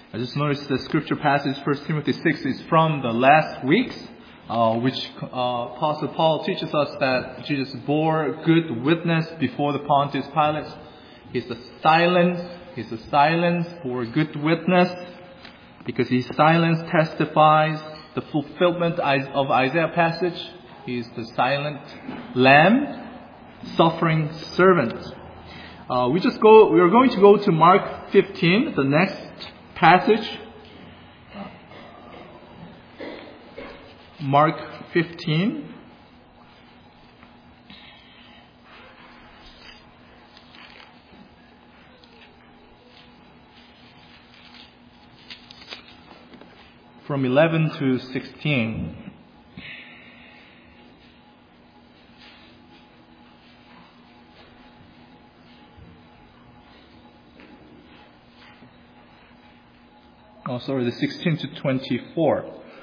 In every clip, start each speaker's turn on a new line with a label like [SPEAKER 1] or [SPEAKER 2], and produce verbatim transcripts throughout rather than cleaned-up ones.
[SPEAKER 1] I just noticed the scripture passage, First Timothy six, is from the last weeks, uh, which uh, Apostle Paul teaches us that Jesus bore good witness before the Pontius Pilate. He's the silence, he's the silence for good witness, because his silence testifies the fulfillment of Isaiah passage. He is the silent lamb, suffering servant. Uh, we just go. We are going to go to Mark fifteen, the next passage. Mark fifteen. From eleven to sixteen. Oh, sorry, the sixteen to twenty-four.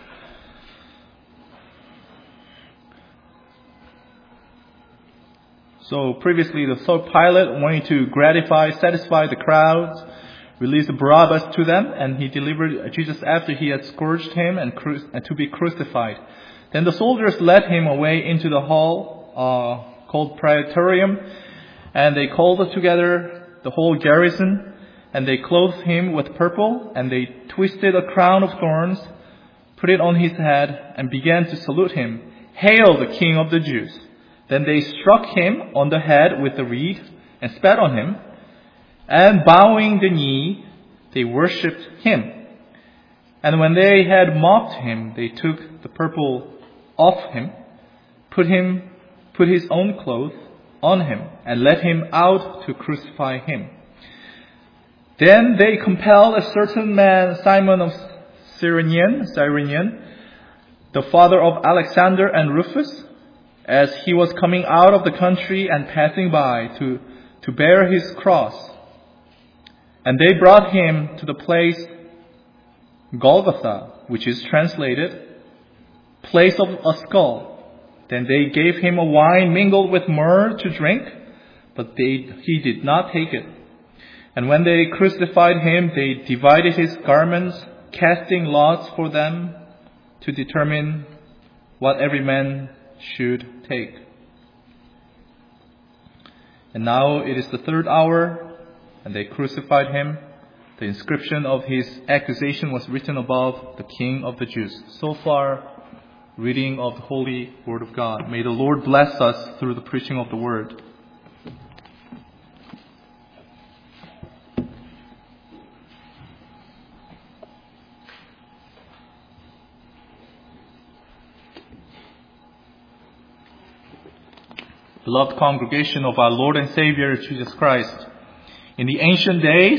[SPEAKER 1] So previously, the third Pilate wanted to gratify, satisfy the crowds, released Barabbas to them, and he delivered Jesus after he had scourged him and, cru- and to be crucified. Then the soldiers led him away into the hall uh, called Praetorium, and they called together the whole garrison. And they clothed him with purple, and they twisted a crown of thorns, put it on his head, and began to salute him. Hail, the King of the Jews! Then they struck him on the head with a reed, and spat on him. And bowing the knee, they worshipped him. And when they had mocked him, they took the purple off him, put him, put his own clothes on him, and led him out to crucify him. Then they compelled a certain man, Simon of Cyrene, Cyrene, the father of Alexander and Rufus, as he was coming out of the country and passing by, to, to bear his cross. And they brought him to the place Golgotha, which is translated, place of a skull. Then they gave him a wine mingled with myrrh to drink, but they, he did not take it. And when they crucified him, they divided his garments, casting lots for them to determine what every man should take. And now it is the third hour, and they crucified him. The inscription of his accusation was written above, the King of the Jews. So far, reading of the Holy Word of God. May the Lord bless us through the preaching of the Word. Beloved congregation of our Lord and Savior Jesus Christ, in the ancient days,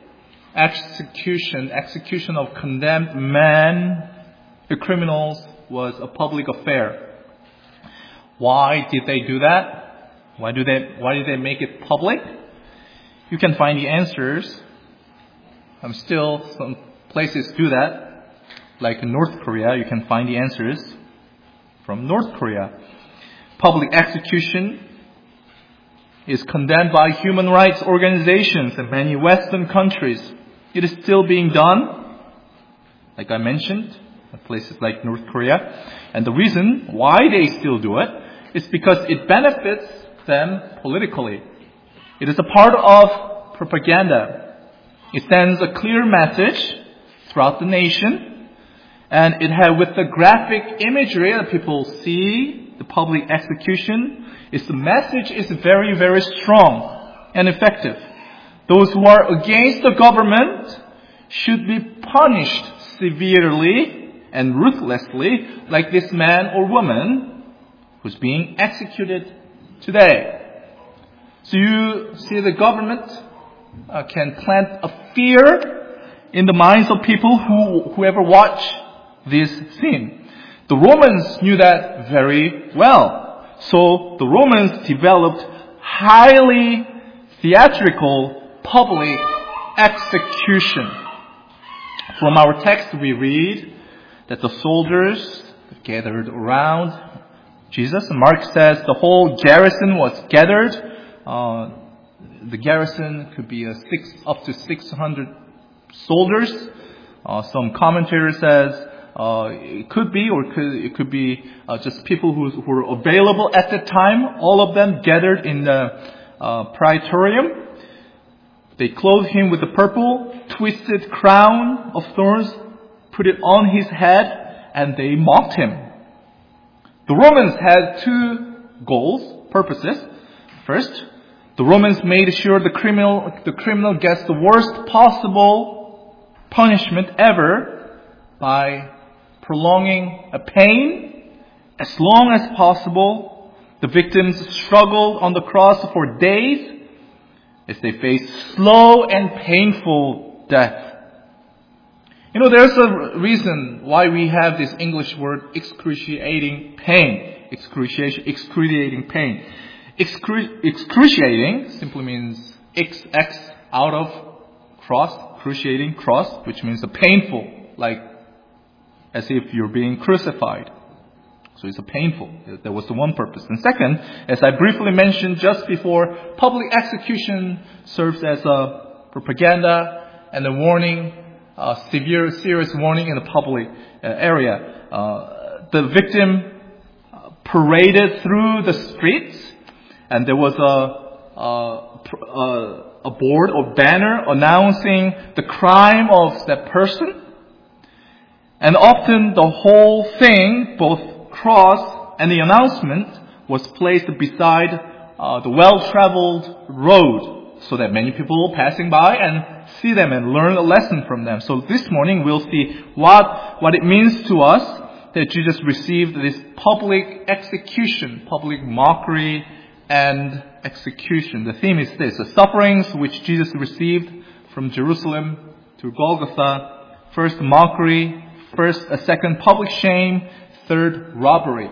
[SPEAKER 1] execution, execution of condemned men, the criminals, was a public affair. Why did they do that? Why do they? Why did they make it public? You can find the answers. Um, still, some places do that, like in North Korea. You can find the answers from North Korea. Public execution is condemned by human rights organizations in many Western countries. It is still being done, like I mentioned, in places like North Korea. And the reason why they still do it is because it benefits them politically. It is a part of propaganda. It sends a clear message throughout the nation, and it has, with the graphic imagery that people see, the public execution, is the message is very, very strong and effective. Those who are against the government should be punished severely and ruthlessly, like this man or woman who's being executed today. So you see, the government uh, can plant a fear in the minds of people who whoever watch this scene. The Romans knew that very well. So the Romans developed highly theatrical public execution. From our text we read that the soldiers gathered around Jesus. Mark says the whole garrison was gathered. Uh, the garrison could be a six, up to six hundred soldiers. Uh, some commentator says uh, it could be, or it could, it could be uh, just people who, who were available at the time. All of them gathered in the uh, praetorium. They clothed him with the purple, twisted crown of thorns, put it on his head, and they mocked him. The Romans had two goals, purposes. First, the Romans made sure the criminal, the criminal gets the worst possible punishment ever by prolonging a pain as long as possible. The victims struggled on the cross for days as they faced slow and painful death. You know, there's a reason why we have this English word excruciating pain. Excruciation, excruciating pain. Excru- excruciating simply means X, X out of cross, cruciating, cross, which means a painful, like as if you're being crucified. So it's a painful. That was the one purpose. And second, as I briefly mentioned just before, public execution serves as a propaganda and a warning, a severe, serious warning in the public uh, area. Uh, the victim uh, paraded through the streets, and there was a, a, a, a board or banner announcing the crime of that person. And often the whole thing, both cross and the announcement, was placed beside uh, the well-traveled road so that many people passing by and see them and learn a lesson from them. So this morning we'll see what, what it means to us that Jesus received this public execution, public mockery and execution. The theme is this: the sufferings which Jesus received from Jerusalem to Golgotha. First, mockery. First, a second, public shame. Third, robbery.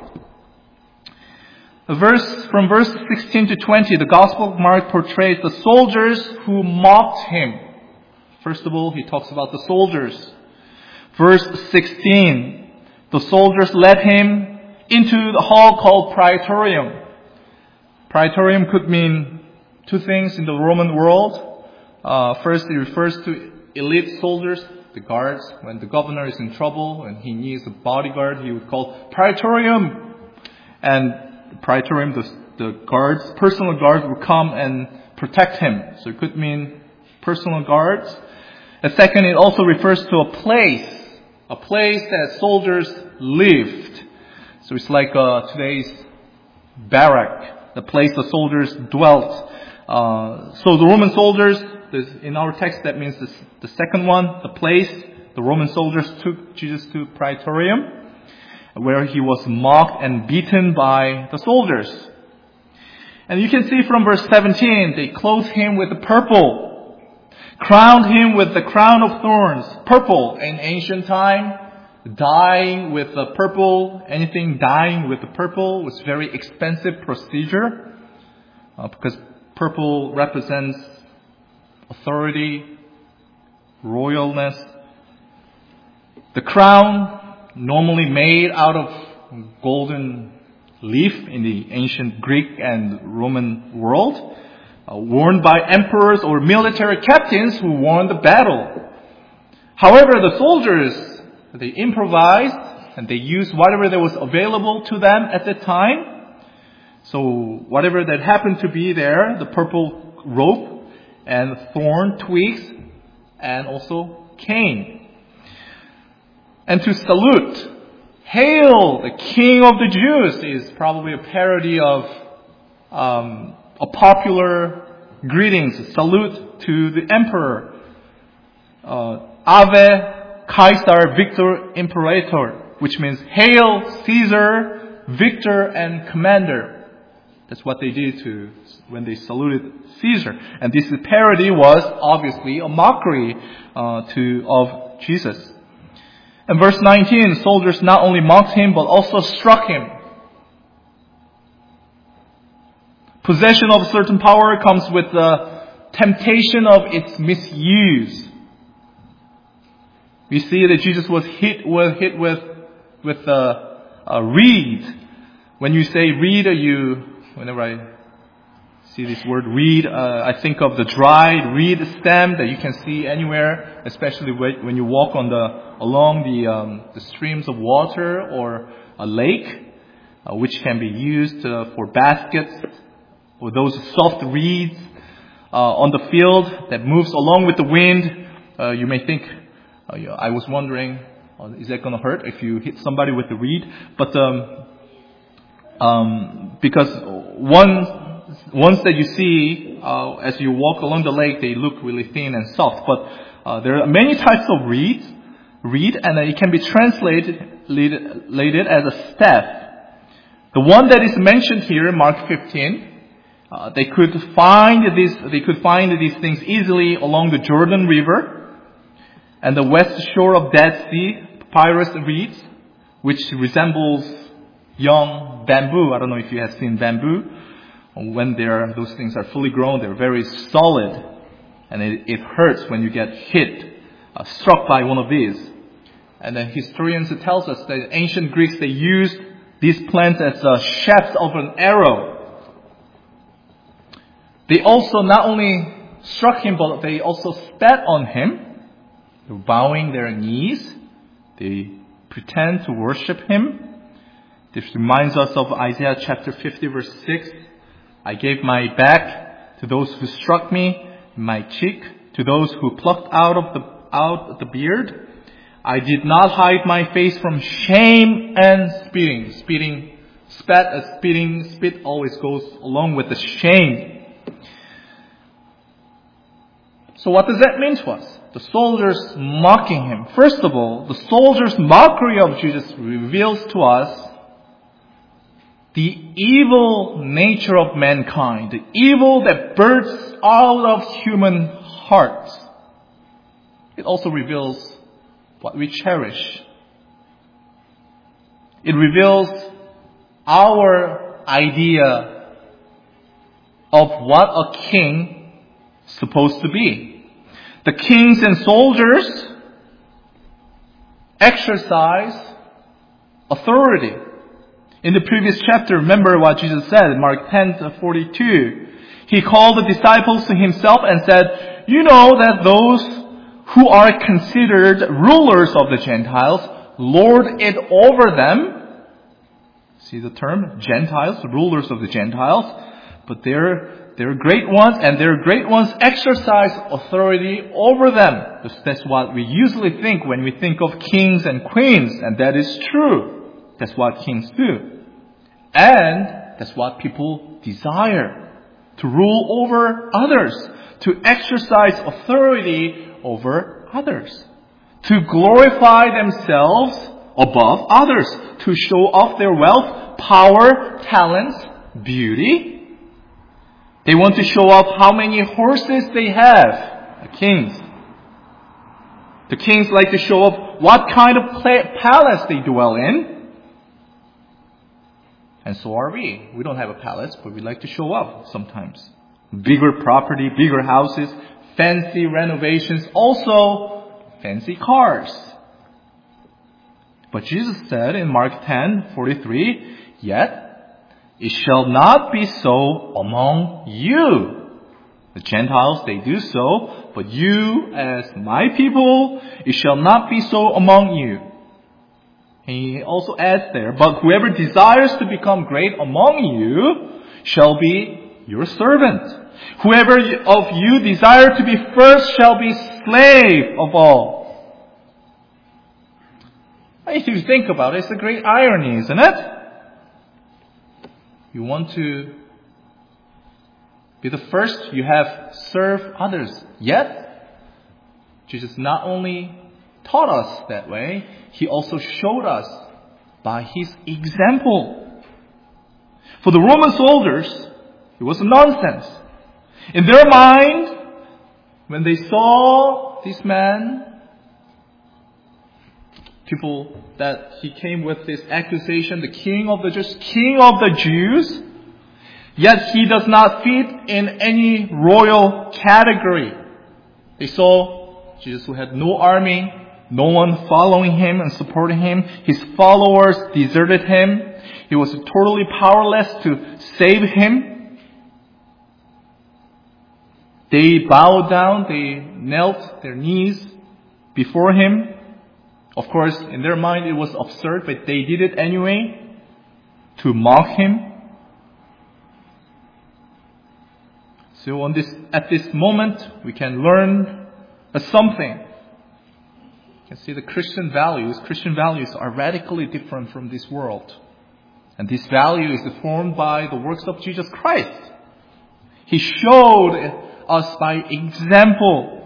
[SPEAKER 1] A verse from verse sixteen to twenty, the Gospel of Mark portrays the soldiers who mocked him. First of all, he talks about the soldiers. Verse sixteen, the soldiers led him into the hall called Praetorium. Praetorium could mean two things in the Roman world. Uh, first, it refers to elite soldiers, the guards. When the governor is in trouble and he needs a bodyguard, he would call Praetorium. And the Praetorium, the, the guards, personal guards would come and protect him. So it could mean personal guards. And second, it also refers to a place, a place that soldiers lived. So it's like uh, today's barrack, the place the soldiers dwelt. Uh, so the Roman soldiers, in our text, that means this, the second one, the place. The Roman soldiers took Jesus to Praetorium, where he was mocked and beaten by the soldiers. And you can see from verse seventeen, they clothed him with the purple, crowned him with the crown of thorns. Purple in ancient time, dyeing with the purple, anything dyeing with the purple was very expensive procedure, uh, because purple represents authority, royalness. The crown, normally made out of golden leaf in the ancient Greek and Roman world, uh, worn by emperors or military captains who won the battle. However, the soldiers, they improvised and they used whatever that was available to them at the time. So whatever that happened to be there, the purple rope, and thorn twigs, and also cane. And to salute, "Hail, the King of the Jews," is probably a parody of um, a popular greetings, salute to the emperor. Uh, Ave Caesar Victor Imperator, which means "Hail Caesar, Victor and Commander." That's what they did to when they saluted Caesar. And this parody was obviously a mockery uh, to of Jesus. And verse nineteen, soldiers not only mocked him but also struck him. Possession of certain power comes with the temptation of its misuse. We see that Jesus was hit with hit with with a, a reed. When you say reed, you whenever I See this word reed, uh, I think of the dried reed stem that you can see anywhere, especially when you walk on the along the, um, the streams of water or a lake, uh, which can be used uh, for baskets, or those soft reeds uh, on the field that moves along with the wind. Uh, you may think, uh, yeah, I was wondering, uh, is that going to hurt if you hit somebody with the reed? But um, um, because one Ones that you see uh, as you walk along the lake, they look really thin and soft. But uh, there are many types of reeds, reed, and it can be translated translated as a staff. The one that is mentioned here in Mark fifteen, uh, they could find this. They could find these things easily along the Jordan River and the west shore of Dead Sea, papyrus reeds, which resembles young bamboo. I don't know if you have seen bamboo. When they're, those things are fully grown, they're very solid. And it, it hurts when you get hit, uh, struck by one of these. And the historians tells us that ancient Greeks, they used these plants as the shafts of an arrow. They also not only struck him, but they also spat on him. They're bowing their knees. They pretend to worship him. This reminds us of Isaiah chapter fifty verse six. I gave my back to those who struck me, my cheek to those who plucked out of the out the beard. I did not hide my face from shame and spitting. Spitting, spat, uh, spitting, spit always goes along with the shame. So what does that mean to us? The soldiers mocking him. First of all, the soldiers' mockery of Jesus reveals to us the evil nature of mankind, the evil that bursts out of human hearts. It also reveals what we cherish. It reveals our idea of what a king is supposed to be. The kings and soldiers exercise authority. In the previous chapter, remember what Jesus said in Mark ten forty-two. He called the disciples to himself and said, you know that those who are considered rulers of the Gentiles lord it over them. See the term? Gentiles, rulers of the Gentiles. But they're, they're great ones, and their great ones exercise authority over them. That's what we usually think when we think of kings and queens, and that is true. That's what kings do. And that's what people desire. To rule over others. To exercise authority over others. To glorify themselves above others. To show off their wealth, power, talents, beauty. They want to show off how many horses they have. The kings. The kings like to show off what kind of palace they dwell in. And so are we. We don't have a palace, but we like to show off sometimes. Bigger property, bigger houses, fancy renovations, also fancy cars. But Jesus said in Mark ten forty-three, yet it shall not be so among you. The Gentiles, they do so, but you as my people, it shall not be so among you. He also adds there, but whoever desires to become great among you shall be your servant. Whoever of you desire to be first shall be slave of all. If you think about it, it's a great irony, isn't it? You want to be the first, you have served others. Yet, Jesus not only taught us that way, He also showed us by His example. For the Roman soldiers, it was nonsense. In their mind, when they saw this man, people that he came with this accusation, the king of the Jews, king of the Jews, yet he does not fit in any royal category. They saw Jesus who had no army, no one following him and supporting him. His followers deserted him. He was totally powerless to save him. They bowed down, they knelt their knees before him. Of course, in their mind it was absurd, but they did it anyway to mock him. So on this, at this moment, we can learn a something. You can see the Christian values. Christian values are radically different from this world. And this value is formed by the works of Jesus Christ. He showed us by example.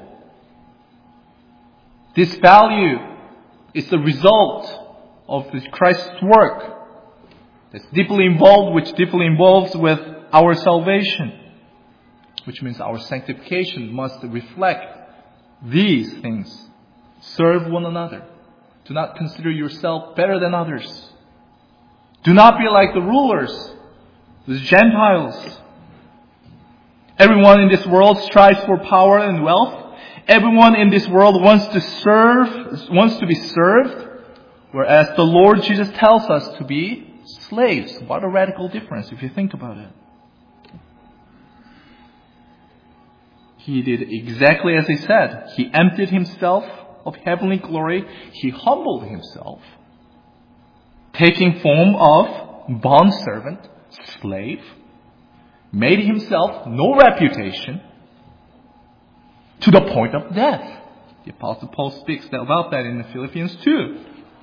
[SPEAKER 1] This value is the result of Christ's work. That's deeply involved, which deeply involves with our salvation. Which means our sanctification must reflect these things. Serve one another. Do not consider yourself better than others. Do not be like the rulers, the Gentiles. Everyone in this world strives for power and wealth. Everyone in this world wants to serve, wants to be served, whereas the Lord Jesus tells us to be slaves. What a radical difference if you think about it. He did exactly as he said. He emptied himself of heavenly glory. He humbled himself, taking form of bondservant, slave, made himself no reputation to the point of death. The Apostle Paul speaks about that in Philippians two.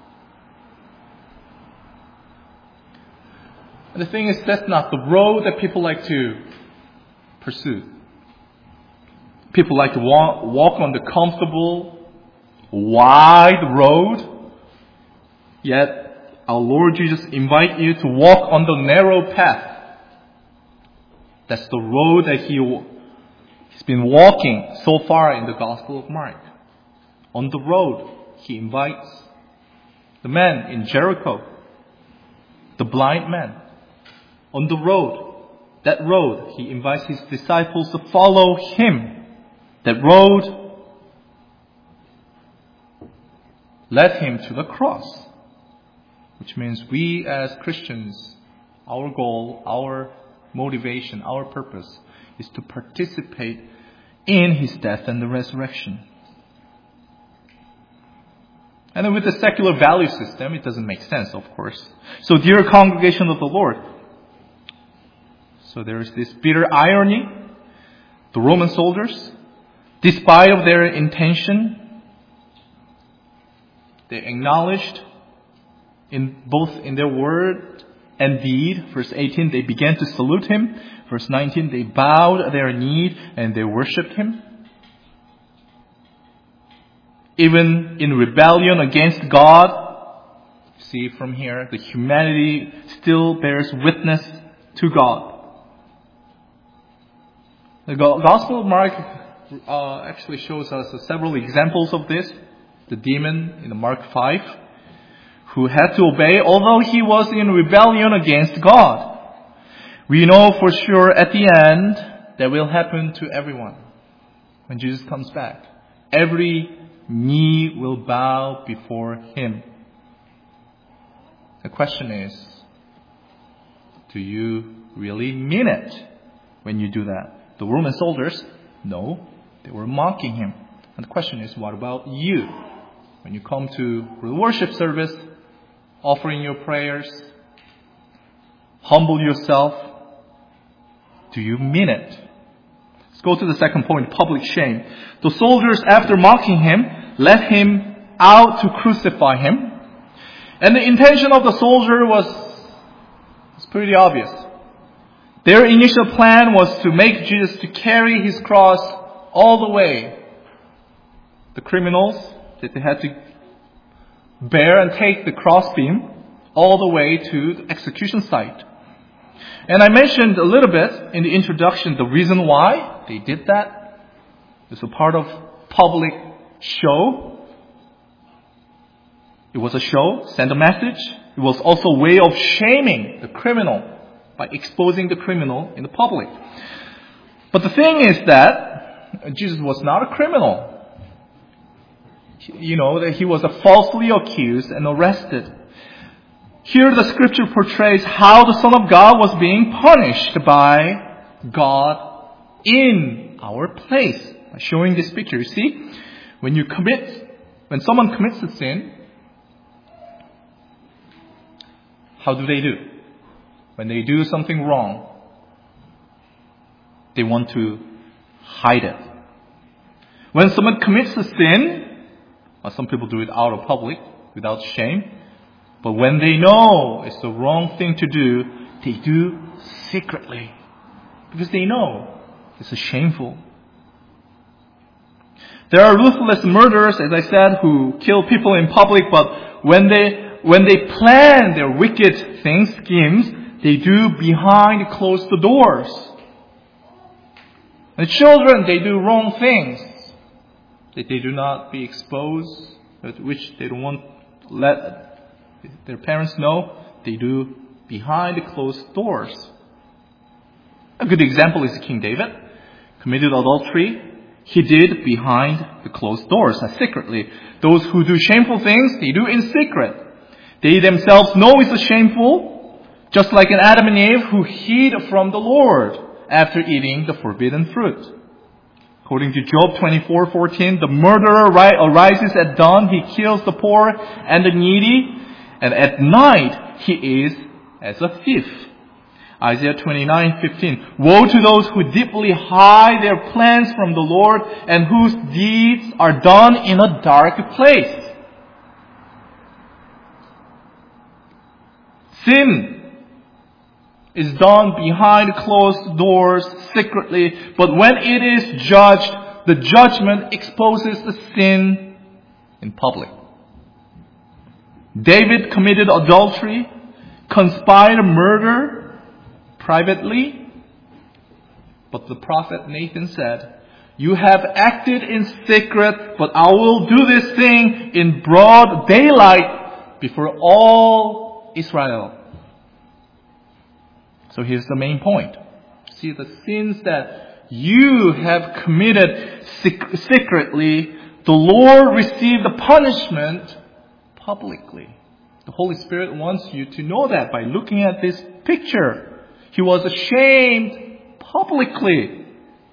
[SPEAKER 1] And the thing is, that's not the road that people like to pursue. People like to walk, walk on the comfortable, wide road. Yet, our Lord Jesus invites you to walk on the narrow path. That's the road that he, he's been walking so far in the Gospel of Mark. On the road, he invites the man in Jericho, the blind man. On the road, that road, he invites his disciples to follow him. That road led him to the cross. Which means we as Christians, our goal, our motivation, our purpose is to participate in his death and the resurrection. And then with the secular value system, it doesn't make sense, of course. So dear congregation of the Lord, so there is this bitter irony. The Roman soldiers, despite of their intention, they acknowledged in both in their word and deed. Verse eighteen, they began to salute him. Verse nineteen, they bowed their knee and they worshipped him. Even in rebellion against God, see from here, the humanity still bears witness to God. The Gospel of Mark uh, actually shows us uh, several examples of this. The demon in the Mark five, who had to obey although he was in rebellion against God. We know for sure at the end that will happen to everyone when Jesus comes back. Every knee will bow before him. The question is, do you really mean it when you do that? The Roman soldiers, no, they were mocking him. And the question is, what about you? When you come to the worship service, offering your prayers, humble yourself, do you mean it? Let's go to the second point, public shame. The soldiers, after mocking him, led him out to crucify him. And the intention of the soldier was, was pretty obvious. Their initial plan was to make Jesus to carry his cross all the way. The criminals, that they had to bear and take the crossbeam all the way to the execution site. And I mentioned a little bit in the introduction the reason why they did that. It's a part of public show. It was a show, send a message. It was also a way of shaming the criminal by exposing the criminal in the public. But the thing is that Jesus was not a criminal. You know, that he was falsely accused and arrested. Here the scripture portrays how the Son of God was being punished by God in our place. By showing this picture, you see, when you commit, when someone commits a sin, how do they do? When they do something wrong, they want to hide it. When someone commits a sin, well, some people do it out of public, without shame. But when they know it's the wrong thing to do, they do secretly. Because they know it's shameful. There are ruthless murderers, as I said, who kill people in public, but when they when they plan their wicked things, schemes, they do behind closed doors. The children, they do wrong things that they do not be exposed, which they don't want to let their parents know. They do behind closed doors. A good example is King David. Committed adultery. He did behind the closed doors, secretly. Those who do shameful things, they do in secret. They themselves know it's shameful, just like an Adam and Eve who hid from the Lord after eating the forbidden fruit. According to Job twenty-four fourteen, the murderer arises at dawn, he kills the poor and the needy, and at night he is as a thief. Isaiah twenty-nine fifteen, woe to those who deeply hide their plans from the Lord and whose deeds are done in a dark place. Sin is done behind closed doors secretly, but when it is judged, the judgment exposes the sin in public. David committed adultery, conspired murder privately, but the prophet Nathan said, you have acted in secret, but I will do this thing in broad daylight before all Israel. So here's the main point. See, the sins that you have committed sec- secretly, the Lord received the punishment publicly. The Holy Spirit wants you to know that by looking at this picture. He was ashamed publicly.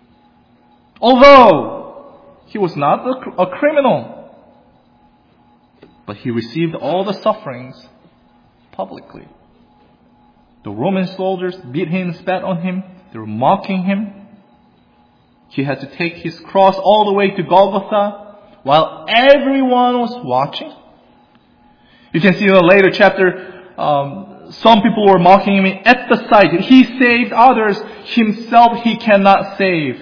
[SPEAKER 1] Although he was not a, a criminal, but he received all the sufferings publicly. The Roman soldiers beat him, spat on him. They were mocking him. He had to take his cross all the way to Golgotha while everyone was watching. You can see in a later chapter, um, some people were mocking him at the sight. He saved others. Himself he cannot save.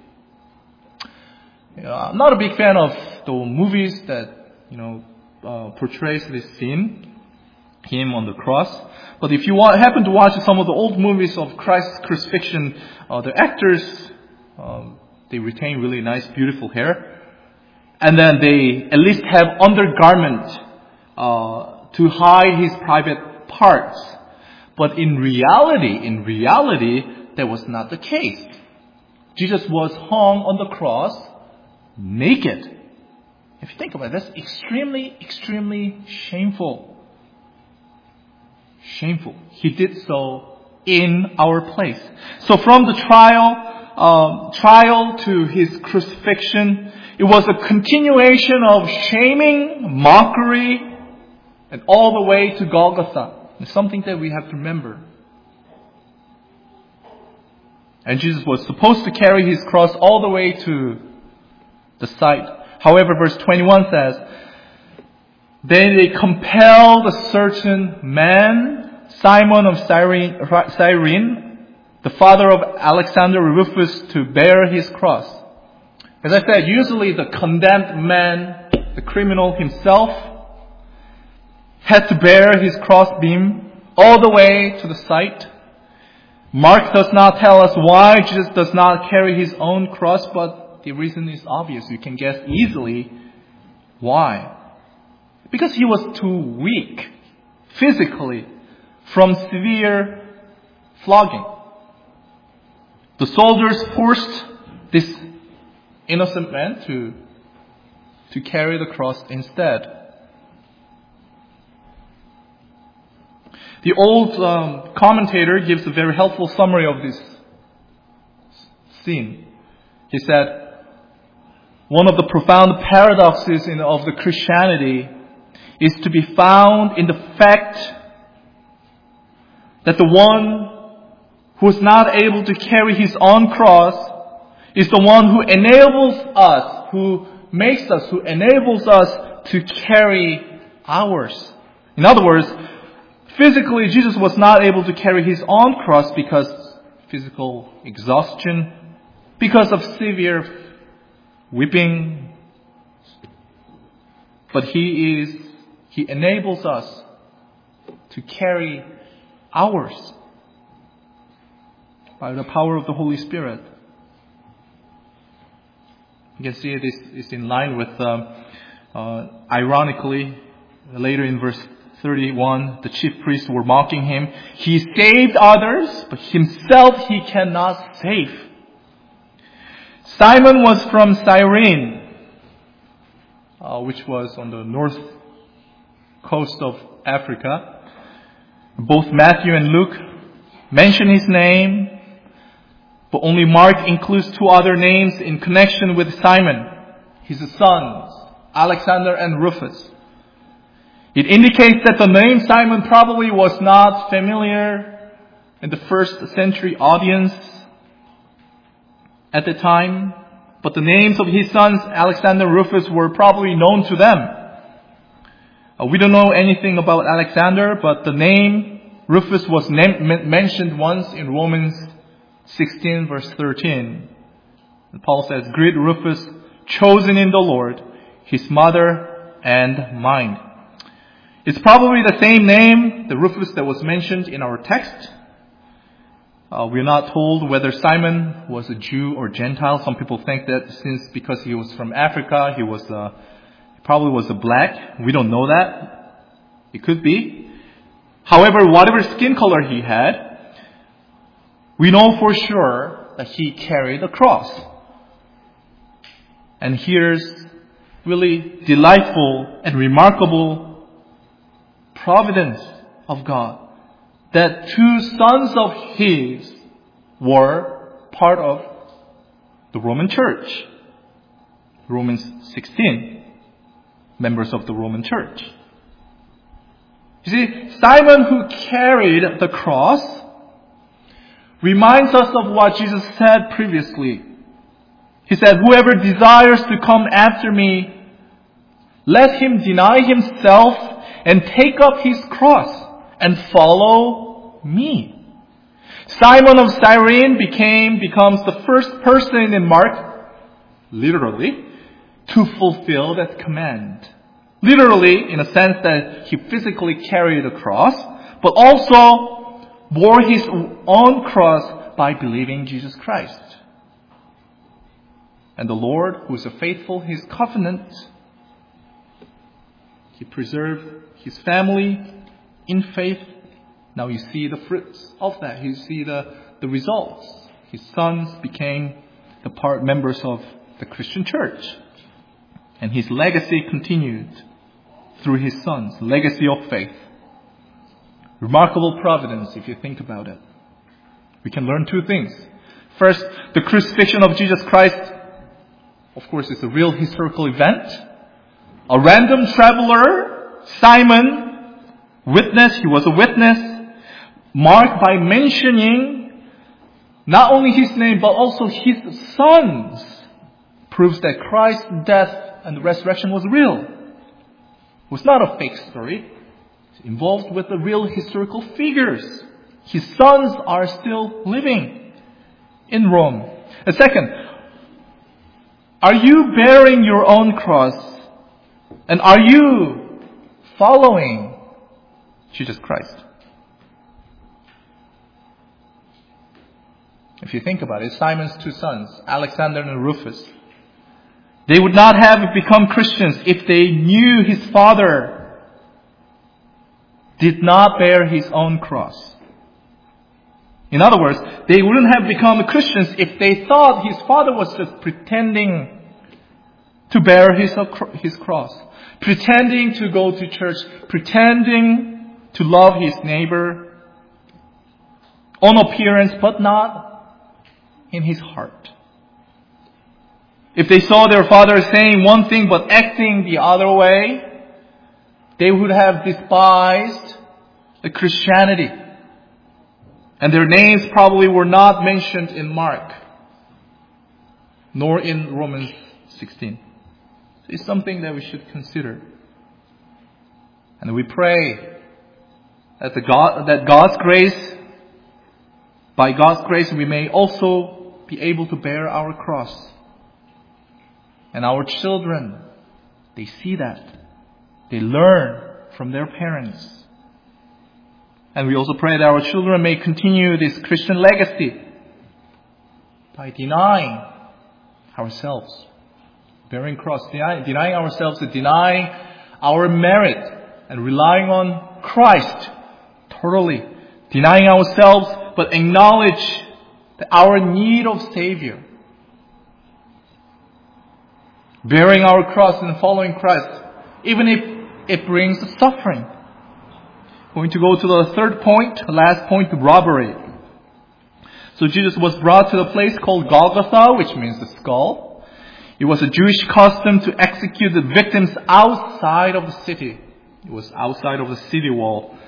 [SPEAKER 1] You know, I'm not a big fan of the movies that, you know, uh, portrays this scene, him on the cross. But if you want, happen to watch some of the old movies of Christ's crucifixion, uh, the actors, um, they retain really nice, beautiful hair. And then they at least have undergarment uh, to hide his private parts. But in reality, in reality, that was not the case. Jesus was hung on the cross naked. If you think about it, that's extremely, extremely shameful. Shameful. He did so in our place. So from the trial, um, trial to his crucifixion, it was a continuation of shaming, mockery, and all the way to Golgotha. It's something that we have to remember. And Jesus was supposed to carry his cross all the way to the site. However, verse twenty-one says, then they compelled a certain man, Simon of Cyrene, Cyrene, the father of Alexander Rufus, to bear his cross. As I said, usually the condemned man, the criminal himself, had to bear his crossbeam all the way to the site. Mark does not tell us why Jesus does not carry his own cross, but the reason is obvious. You can guess easily why. Because he was too weak physically from severe flogging. The soldiers forced this innocent man to, to carry the cross instead. The old um, commentator gives a very helpful summary of this scene. He said, one of the profound paradoxes in, of the Christianity is to be found in the fact that the one who is not able to carry his own cross is the one who enables us, who makes us, who enables us to carry ours. In other words, physically Jesus was not able to carry his own cross because of physical exhaustion, because of severe whipping. But he is, he enables us to carry ours by the power of the Holy Spirit. You can see this is in line with, um, uh, ironically, later in verse thirty-one, the chief priests were mocking him. He saved others, but himself he cannot save. Simon was from Cyrene, uh, which was on the north coast of Africa. Both Matthew and Luke mention his name, but only Mark includes two other names in connection with Simon, his sons, Alexander and Rufus. It indicates that the name Simon probably was not familiar in the first century audience at the time, but the names of his sons, Alexander and Rufus, were probably known to them. Uh, we don't know anything about Alexander, but the name Rufus was named, mentioned once in Romans sixteen verse thirteen. And Paul says, "Greet Rufus, chosen in the Lord, his mother and mine." It's probably the same name, the Rufus that was mentioned in our text. Uh, we're not told whether Simon was a Jew or Gentile. Some people think that since because he was from Africa, he was uh, probably was a black. We don't know that. It could be. However, whatever skin color he had, we know for sure that he carried a cross. And here's really delightful and remarkable providence of God, that two sons of his were part of the Roman Church. Romans sixteen, members of the Roman Church. You see, Simon, who carried the cross, reminds us of what Jesus said previously. He said, "Whoever desires to come after me, let him deny himself and take up his cross and follow me." Simon of Cyrene became, becomes the first person in Mark, literally, to fulfill that command. Literally, in a sense that he physically carried a cross, but also bore his own cross by believing Jesus Christ. And the Lord, who is faithful, his covenant, he preserved his family in faith. Now you see the fruits of that. You see the, the results. His sons became the part members of the Christian church. And his legacy continued through his sons. Legacy of faith. Remarkable providence if you think about it. We can learn two things. First, the crucifixion of Jesus Christ, of course, is a real historical event. A random traveler, Simon, witness, he was a witness, marked by mentioning not only his name but also his sons, proves that Christ's death and resurrection was real. It was not a fake story. It's involved with the real historical figures. His sons are still living in Rome. And second, are you bearing your own cross? And are you following Jesus Christ? If you think about it, Simon's two sons, Alexander and Rufus, they would not have become Christians if they knew his father did not bear his own cross. In other words, they wouldn't have become Christians if they thought his father was just pretending to bear his, his cross, pretending to go to church, pretending to love his neighbor on appearance, but not in his heart. if they saw their father saying one thing but acting the other way, they would have despised the Christianity. And their names probably were not mentioned in Mark, nor in Romans sixteen. It's something that we should consider. And we pray that, the God, that God's grace, by God's grace, we may also be able to bear our cross. And our children, they see that. They learn from their parents. And we also pray that our children may continue this Christian legacy by denying ourselves, bearing cross, denying, denying ourselves, denying our merit, and relying on Christ totally, denying ourselves, but acknowledge that our need of Savior, bearing our cross and following Christ, even if it brings suffering. Going to go to the third point, the last point, robbery. So Jesus was brought to the place called Golgotha, which means the skull. It was a Jewish custom to execute the victims outside of the city. It was outside of the city wall,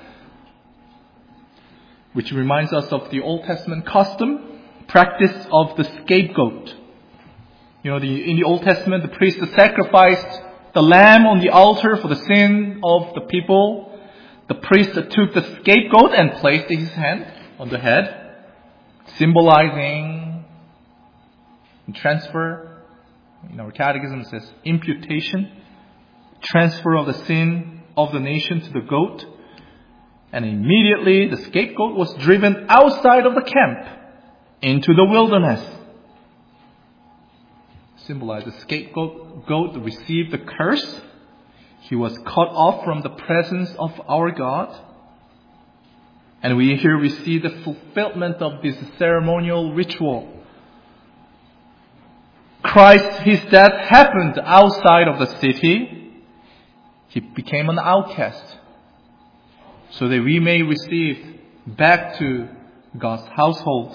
[SPEAKER 1] which reminds us of the Old Testament custom, practice of the scapegoat. You know, the, in the Old Testament, the priest sacrificed the lamb on the altar for the sin of the people. The priest took the scapegoat and placed his hand on the head, symbolizing transfer. In our catechism it says imputation, transfer of the sin of the nation to the goat. And immediately the scapegoat was driven outside of the camp into the wilderness. Symbolized the scapegoat goat received the curse. He was cut off from the presence of our God. And we here we see the fulfillment of this ceremonial ritual. Christ, his death happened outside of the city. He became an outcast, so that we may receive back to God's household.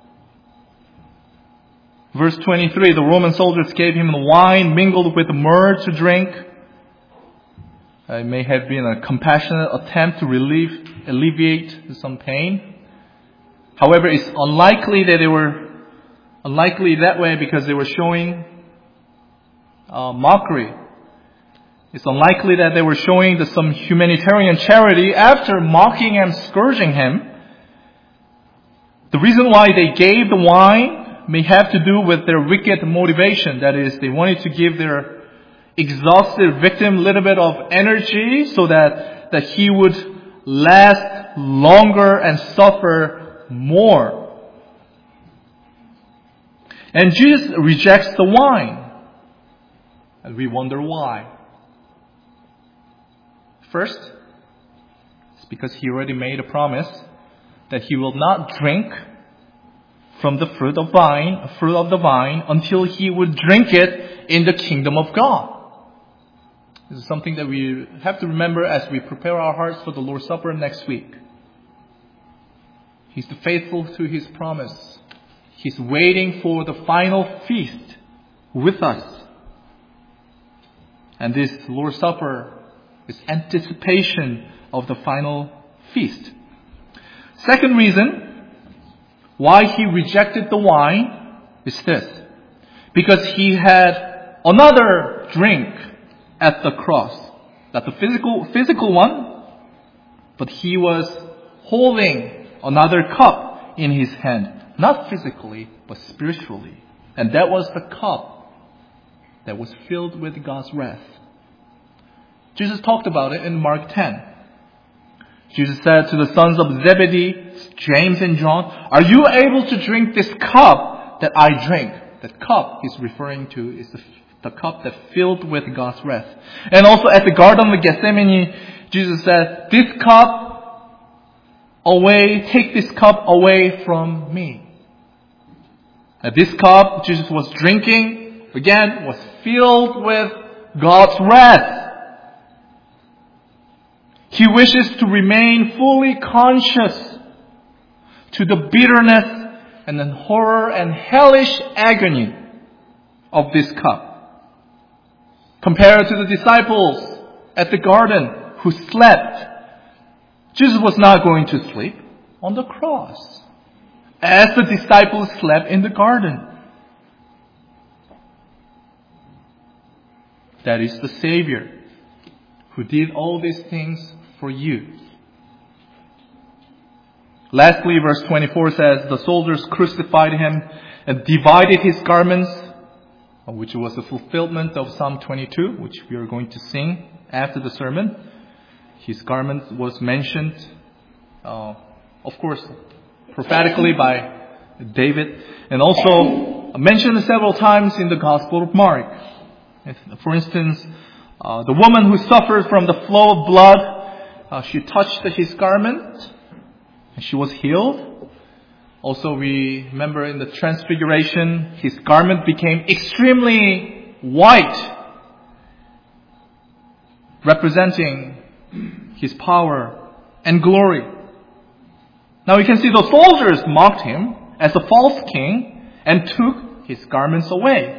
[SPEAKER 1] Verse twenty-three, the Roman soldiers gave him wine mingled with myrrh to drink. It may have been a compassionate attempt to relieve, alleviate some pain. However, it's unlikely that they were unlikely that way because they were showing uh, mockery. It's unlikely that they were showing the, some humanitarian charity after mocking and scourging him. The reason why they gave the wine may have to do with their wicked motivation. That is, they wanted to give their exhausted victim a little bit of energy so that, that he would last longer and suffer more. And Jesus rejects the wine. And we wonder why. First, it's because he already made a promise that he will not drink from the fruit of vine, fruit of the vine until he would drink it in the kingdom of God. This is something that we have to remember as we prepare our hearts for the Lord's Supper next week. He's faithful to his promise. He's waiting for the final feast with us. And this Lord's Supper is anticipation of the final feast. Second reason why he rejected the wine is this. Because he had another drink at the cross. Not the physical, physical one, but he was holding another cup in his hand. Not physically, but spiritually. And that was the cup that was filled with God's wrath. Jesus talked about it in Mark ten. Jesus said to the sons of Zebedee, James and John, "Are you able to drink this cup that I drink?" That cup he's referring to is the, the cup that filled with God's wrath. And also at the Garden of Gethsemane, Jesus said, "This cup away, take this cup away from me." And this cup Jesus was drinking, again, was filled with God's wrath. He wishes to remain fully conscious to the bitterness and the horror and hellish agony of this cup. Compared to the disciples at the garden who slept, Jesus was not going to sleep on the cross as the disciples slept in the garden. That is the Savior who did all these things for you. Lastly, verse twenty-four says, the soldiers crucified him and divided his garments, which was the fulfillment of Psalm twenty-two, which we are going to sing after the sermon. His garment was mentioned, uh, of course, prophetically by David, and also mentioned several times in the Gospel of Mark. For instance, uh, the woman who suffered from the flow of blood, uh, she touched his garment and she was healed. Also, we remember in the Transfiguration, his garment became extremely white, representing his power and glory. Now we can see the soldiers mocked him as a false king and took his garments away,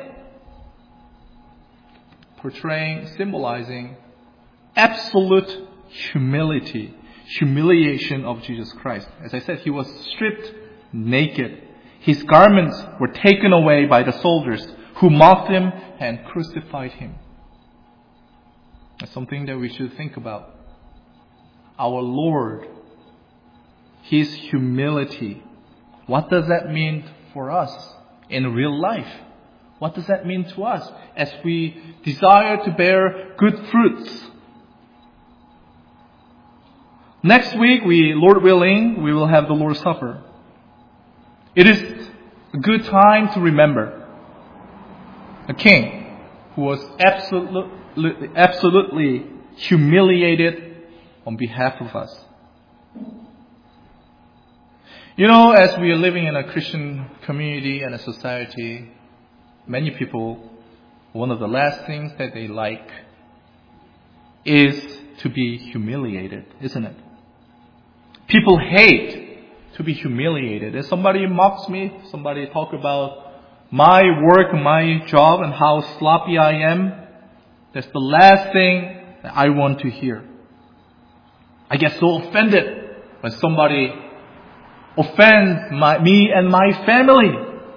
[SPEAKER 1] portraying, symbolizing absolute humility, humiliation of Jesus Christ. As I said, he was stripped naked. His garments were taken away by the soldiers who mocked him and crucified him. That's something that we should think about. Our Lord, His humility. What does that mean for us in real life? What does that mean to us as we desire to bear good fruits? Next week, we, Lord willing, we will have the Lord's Supper. It is a good time to remember a king who was absolutely, absolutely humiliated on behalf of us. You know, as we are living in a Christian community and a society, many people, one of the last things that they like is to be humiliated, isn't it? People hate to be humiliated. If somebody mocks me, somebody talk about my work, my job, and how sloppy I am, that's the last thing that I want to hear. I get so offended when somebody offends my, me and my family.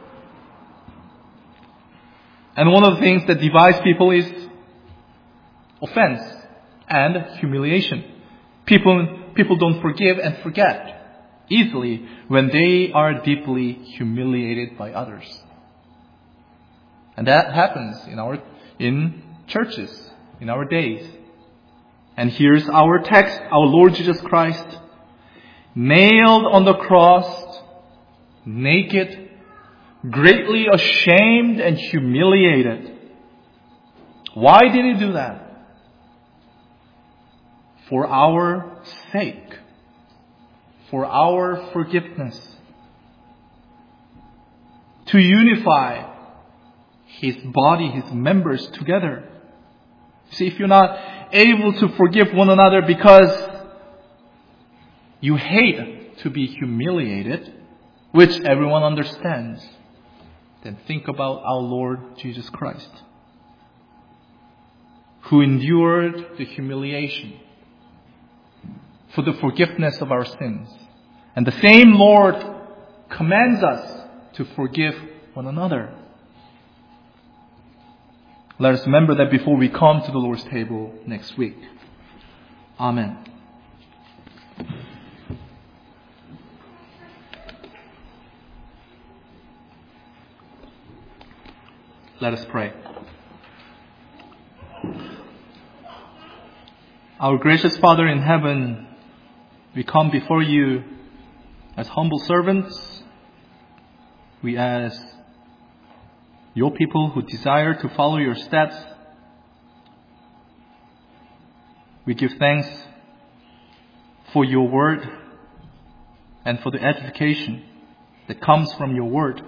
[SPEAKER 1] And one of the things that divides people is offense and humiliation. People, people don't forgive and forget easily when they are deeply humiliated by others. And that happens in our, in churches, in our days. And here's our text, our Lord Jesus Christ, nailed on the cross, naked, greatly ashamed and humiliated. Why did He do that? For our sake, for our forgiveness, to unify His body, His members together. See, if you're not able to forgive one another because you hate to be humiliated, which everyone understands, then think about our Lord Jesus Christ, who endured the humiliation for the forgiveness of our sins. And the same Lord commands us to forgive one another. Let us remember that before we come to the Lord's table next week. Amen. Let us pray. Our gracious Father in heaven, we come before you as humble servants. We ask your people who desire to follow your steps. We give thanks for your word and for the edification that comes from your word.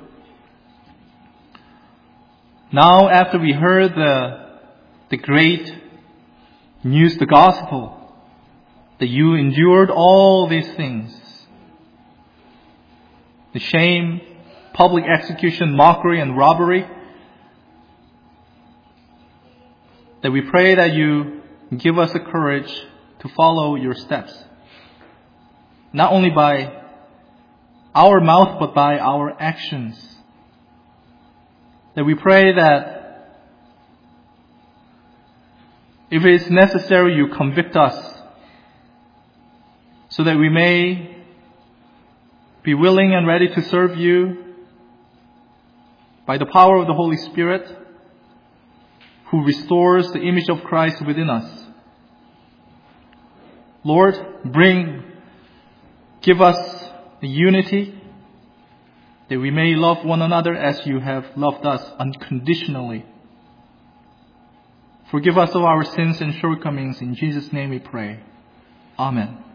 [SPEAKER 1] Now, after we heard the, the great news, the gospel, that you endured all these things, the shame, public execution, mockery, and robbery, that we pray that you give us the courage to follow your steps, not only by our mouth, but by our actions. That we pray that if it is necessary, you convict us so that we may be willing and ready to serve you by the power of the Holy Spirit, who restores the image of Christ within us. Lord, bring, give us the unity that we may love one another as you have loved us unconditionally. Forgive us of our sins and shortcomings. In Jesus' name we pray. Amen.